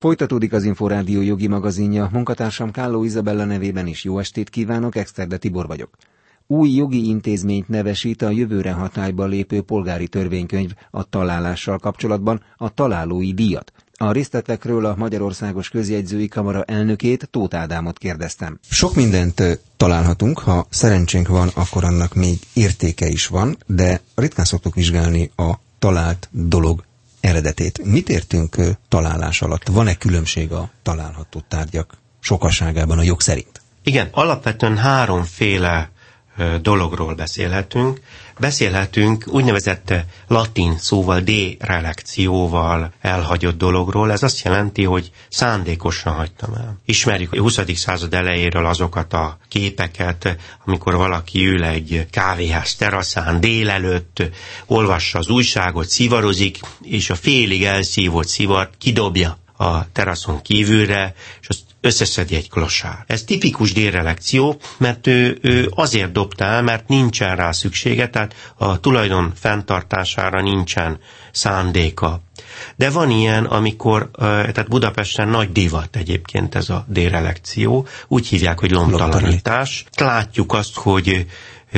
Folytatódik az Inforádió jogi magazinja, munkatársam Kálló Izabella nevében is jó estét kívánok, Exterde Tibor vagyok. Új jogi intézményt nevesít a jövőre hatályba lépő polgári törvénykönyv a találással kapcsolatban, a találói díjat. A részletekről a Magyarországos Közjegyzői Kamara elnökét, Tóth Ádámot kérdeztem. Sok mindent találhatunk, ha szerencsénk van, akkor annak még értéke is van, de ritkán szoktuk vizsgálni a talált dolog eredetét. Mit értünk találás alatt? Van-e különbség a található tárgyak sokaságában a jog szerint? Igen, alapvetően háromféle dologról beszélhetünk. Beszélhetünk úgynevezett latin szóval de-relekcióval elhagyott dologról. Ez azt jelenti, hogy szándékosan hagytam el. Ismerjük a 20. század elejéről azokat a képeket, amikor valaki ül egy kávéház teraszán délelőtt, olvassa az újságot, szivarozik, és a félig elszívott szivart kidobja a teraszon kívülre, és azt összeszedi egy klosár. Ez tipikus dérelekció, mert ő azért dobta el, mert nincsen rá szüksége, tehát a tulajdon fenntartására nincsen szándéka. De van ilyen, amikor, tehát Budapesten nagy divat egyébként ez a dérelekció, úgy hívják, hogy lomtalanítás. Látjuk azt, hogy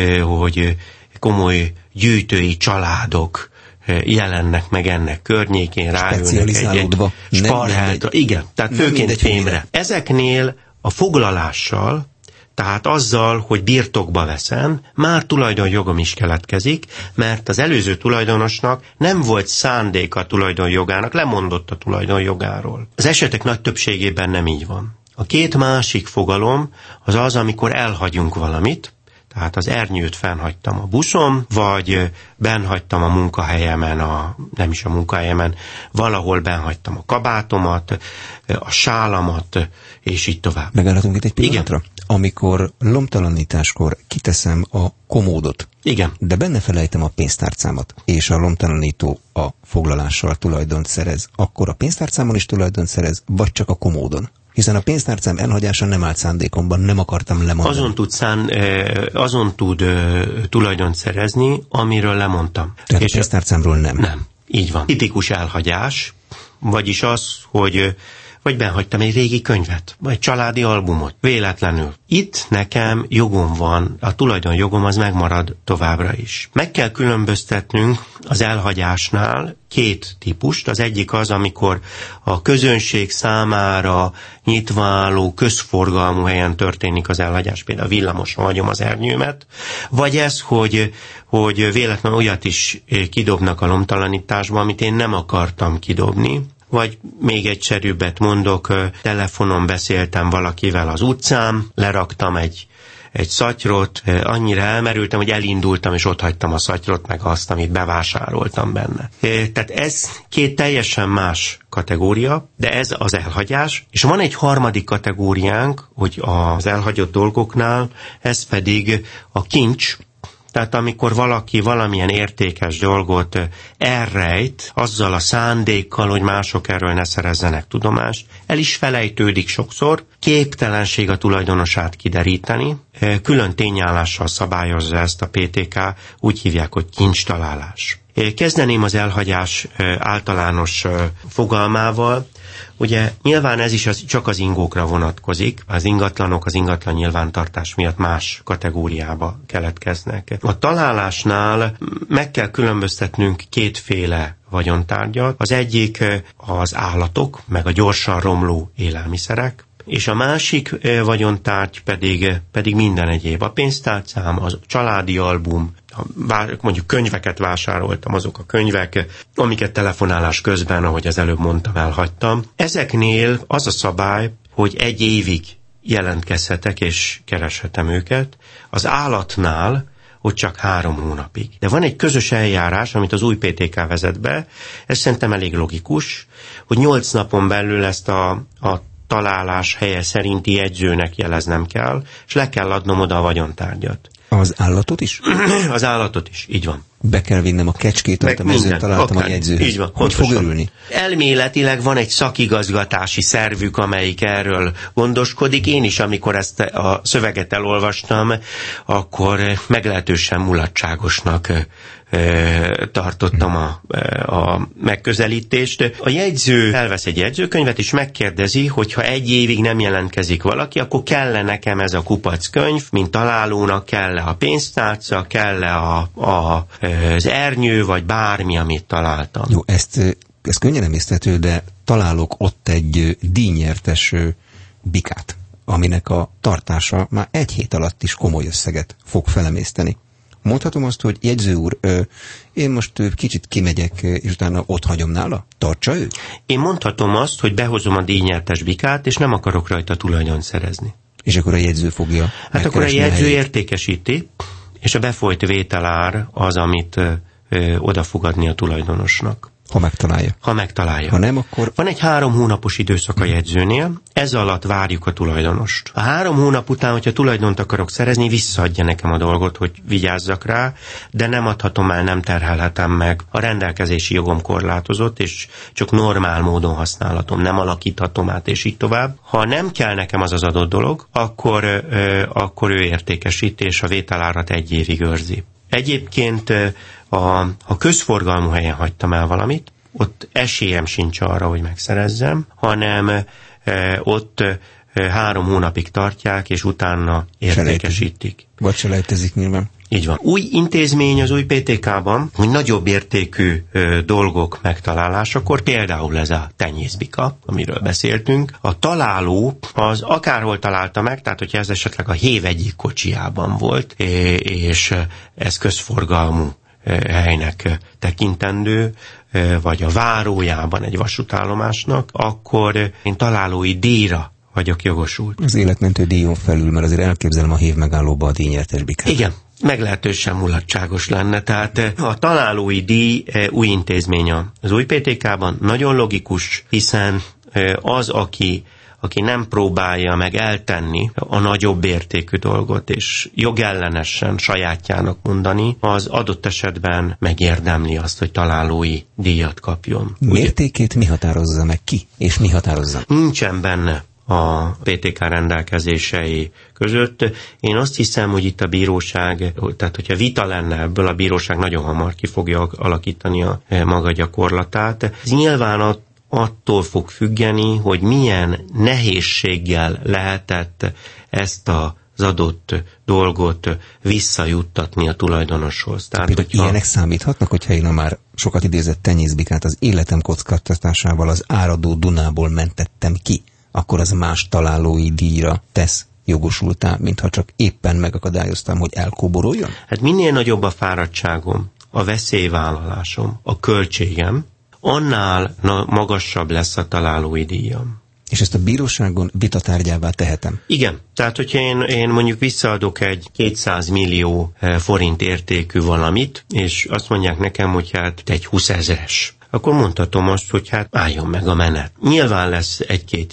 komoly gyűjtői családok jelennek meg ennek környékén, rájönnek egy sparheltra. Igen, tehát főként fémre. Ezeknél a foglalással, tehát azzal, hogy birtokba veszem, már tulajdonjogom is keletkezik, mert az előző tulajdonosnak nem volt szándéka a tulajdonjogának, lemondott a tulajdonjogáról. Az esetek nagy többségében nem így van. A két másik fogalom az az, amikor elhagyunk valamit, tehát az ernyőt fennhagytam a buszon, vagy bennhagytam a munkahelyemen, nem is a munkahelyemen, valahol bennhagytam a kabátomat, a sálamat, és így tovább. Megállhatunk itt egy pillanatra? Igen. Amikor lomtalanításkor kiteszem a komódot, igen, de benne felejtem a pénztárcámat, és a lomtalanító a foglalással tulajdont szerez, akkor a pénztárcámon is tulajdont szerez, vagy csak a komódon? Hiszen a pénztárcám elhagyása nem állt szándékomban, nem akartam lemondani. Azon tud tulajdont szerezni, amiről lemondtam. Tehát és a pénztárcámról nem? Nem, így van. Tipikus elhagyás, vagyis az, hogy vagy benhagytam egy régi könyvet, vagy családi albumot, véletlenül. Itt nekem jogom van, a tulajdonjogom az megmarad továbbra is. Meg kell különböztetnünk az elhagyásnál két típust. Az egyik az, amikor a közönség számára nyitva álló közforgalmú helyen történik az elhagyás, például villamoson hagyom az ernyőmet, vagy ez, hogy véletlenül olyat is kidobnak a lomtalanításba, amit én nem akartam kidobni. Vagy még egyszerűbbet mondok, telefonon beszéltem valakivel az utcán, leraktam egy szatyrot, annyira elmerültem, hogy elindultam, és ott hagytam a szatyrot, meg azt, amit bevásároltam benne. Tehát ez két teljesen más kategória, de ez az elhagyás. És van egy harmadik kategóriánk, hogy az elhagyott dolgoknál, ez pedig a kincs. Tehát amikor valaki valamilyen értékes dolgot elrejt, azzal a szándékkal, hogy mások erről ne szerezzenek tudomást, el is felejtődik sokszor, képtelenség a tulajdonosát kideríteni, külön tényállással szabályozza ezt a PTK, úgy hívják, hogy kincstalálás. Kezdeném az elhagyás általános fogalmával. Ugye nyilván ez is csak az ingókra vonatkozik, az ingatlanok az ingatlan nyilvántartás miatt más kategóriába keletkeznek. A találásnál meg kell különböztetnünk kétféle vagyontárgyat. Az egyik az állatok, meg a gyorsan romló élelmiszerek, és a másik vagyontárgy pedig minden egyéb. A pénztárcám, a családi album, mondjuk könyveket vásároltam, azok a könyvek, amiket telefonálás közben, ahogy az előbb mondtam, elhagytam. Ezeknél az a szabály, hogy 1 évig jelentkezhetek és kereshetem őket. Az állatnál, hogy csak 3 hónapig. De van egy közös eljárás, amit az új PTK vezet be, ez szerintem elég logikus, hogy 8 napon belül ezt a találás helye szerinti jegyzőnek jeleznem kell, és le kell adnom oda a vagyontárgyat. Az állatot is? Az állatot is, így van. Be kell vinnem a kecskét, amit a mezőn találtam a jegyzőhöz. Így van, hogy fog örülni? Elméletileg van egy szakigazgatási szervük, amelyik erről gondoskodik. Én is, amikor ezt a szöveget elolvastam, akkor meglehetősen mulatságosnak tartottam a megközelítést. A jegyző elvesz egy jegyzőkönyvet, és megkérdezi, hogy ha 1 évig nem jelentkezik valaki, akkor kell-e nekem ez a kupackönyv, mint találónak, kell-e a pénztárca, kell-e az ernyő, vagy bármi, amit találtam. Jó, ez könnyen emészthető, de találok ott egy díjnyertes bikát, aminek a tartása már 1 hét alatt is komoly összeget fog felemészteni. Mondhatom azt, hogy jegyző úr, én most kicsit kimegyek, és utána ott hagyom nála? Tartsa ő? Én mondhatom azt, hogy behozom a díjnyertes bikát, és nem akarok rajta tulajdon szerezni. És akkor a jegyző fogja Hát akkor a jegyző értékesíti, és a befolyt vételár az, amit oda fog adni a tulajdonosnak. Ha megtalálja. Ha megtalálja. Ha nem, akkor... Van egy 3 hónapos időszak a jegyzőnél, ez alatt várjuk a tulajdonost. A 3 hónap után, hogyha tulajdont akarok szerezni, visszaadja nekem a dolgot, hogy vigyázzak rá, de nem adhatom el, nem terhelhetem meg. A rendelkezési jogom korlátozott, és csak normál módon használhatom, nem alakíthatom át, és így tovább. Ha nem kell nekem az adott dolog, akkor ő értékesít, és a vételárat 1 évig őrzi. Egyébként ha közforgalmú helyen hagytam el valamit, ott esélyem sincs arra, hogy megszerezzem, hanem ott 3 hónapig tartják, és utána értékesítik. Vagy selejtezik nyilván. Így van. Új intézmény az új PTK-ban, hogy nagyobb értékű dolgok megtalálásakor, például ez a tenyészbika, amiről beszéltünk, a találó az akárhol találta meg, tehát hogyha ez esetleg a hév egyik kocsijában volt, és ez közforgalmú helynek tekintendő, vagy a várójában egy vasútállomásnak, akkor én találói díjra vagyok jogosult. Az életmentő díjon felül, mert azért elképzelem a hév megállóba a díjnyertes bikát. Igen, meglehetősen mulatságos lenne. Tehát a találói díj új intézmény az új PTK-ban, nagyon logikus, hiszen az, aki nem próbálja meg eltenni a nagyobb értékű dolgot, és jogellenesen sajátjának mondani, az adott esetben megérdemli azt, hogy találói díjat kapjon. Mértékét mi határozza meg ki, és mi határozza? Nincsen benne a PTK rendelkezései között. Én azt hiszem, hogy itt a bíróság, tehát hogyha vita lenne ebből, a bíróság nagyon hamar ki fogja alakítani a maga gyakorlatát. Ez nyilván attól fog függeni, hogy milyen nehézséggel lehetett ezt az adott dolgot visszajuttatni a tulajdonoshoz. Tehát, ilyenek számíthatnak, hogyha én a már sokat idézett tenyészbikát az életem kockáztatásával az áradó Dunából mentettem ki, akkor az más találói díjra tesz jogosultá, mintha csak éppen megakadályoztam, hogy elkóboroljon? Hát minél nagyobb a fáradtságom, a veszélyvállalásom, a költségem, annál magasabb lesz a találói díjam. És ezt a bíróságon vitatárgyává tehetem? Igen. Tehát, hogyha én mondjuk visszaadok egy 200 millió forint értékű valamit, és azt mondják nekem, hogy hát egy 20 000-es, akkor mondhatom azt, hogy hát álljon meg a menet. Nyilván lesz 1-2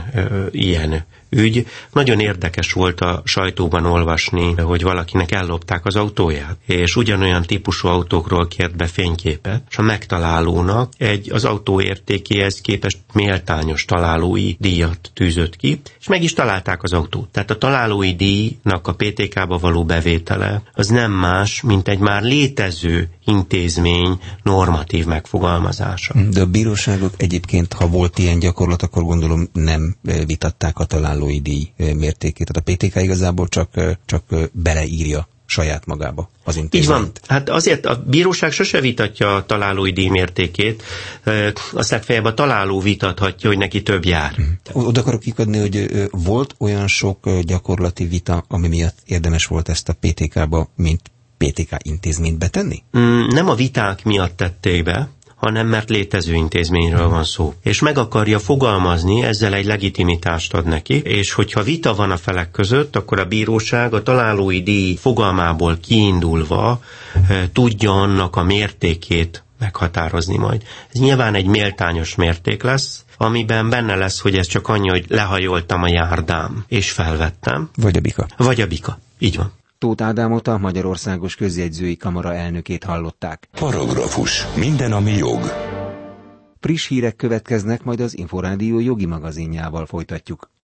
ilyen ügy. Nagyon érdekes volt a sajtóban olvasni, hogy valakinek ellopták az autóját, és ugyanolyan típusú autókról kért be fényképet, és a megtalálónak az autó értékéhez képest méltányos találói díjat tűzött ki, és meg is találták az autót. Tehát a találói díjnak a PTK-ba való bevétele az nem más, mint egy már létező intézmény normatív megfogalmazása. De a bíróságok egyébként, ha volt ilyen gyakorlat, akkor gondolom nem vitatták a találói díj mértékét. Tehát a PTK igazából csak beleírja saját magába az intézményt. Így van. Hát azért a bíróság sose vitatja a találói díj mértékét, azt legfeljebb a találó vitathatja, hogy neki több jár. Oda akarok kikadni, hogy volt olyan sok gyakorlati vita, ami miatt érdemes volt ezt a PTK-ba, mint PTK intézményt betenni? Nem a viták miatt tették be, hanem mert létező intézményről van szó. És meg akarja fogalmazni, ezzel egy legitimitást ad neki, és hogyha vita van a felek között, akkor a bíróság a találói díj fogalmából kiindulva tudja annak a mértékét meghatározni majd. Ez nyilván egy méltányos mérték lesz, amiben benne lesz, hogy ez csak annyi, hogy lehajoltam a járdám, és felvettem. Vagy a bika. Vagy a bika. Így van. Tóth Ádámot, a Magyarországos Közjegyzői Kamara elnökét hallották. Paragrafus. Minden, ami jog. Friss hírek következnek, majd az Inforádió jogi magazinjával folytatjuk.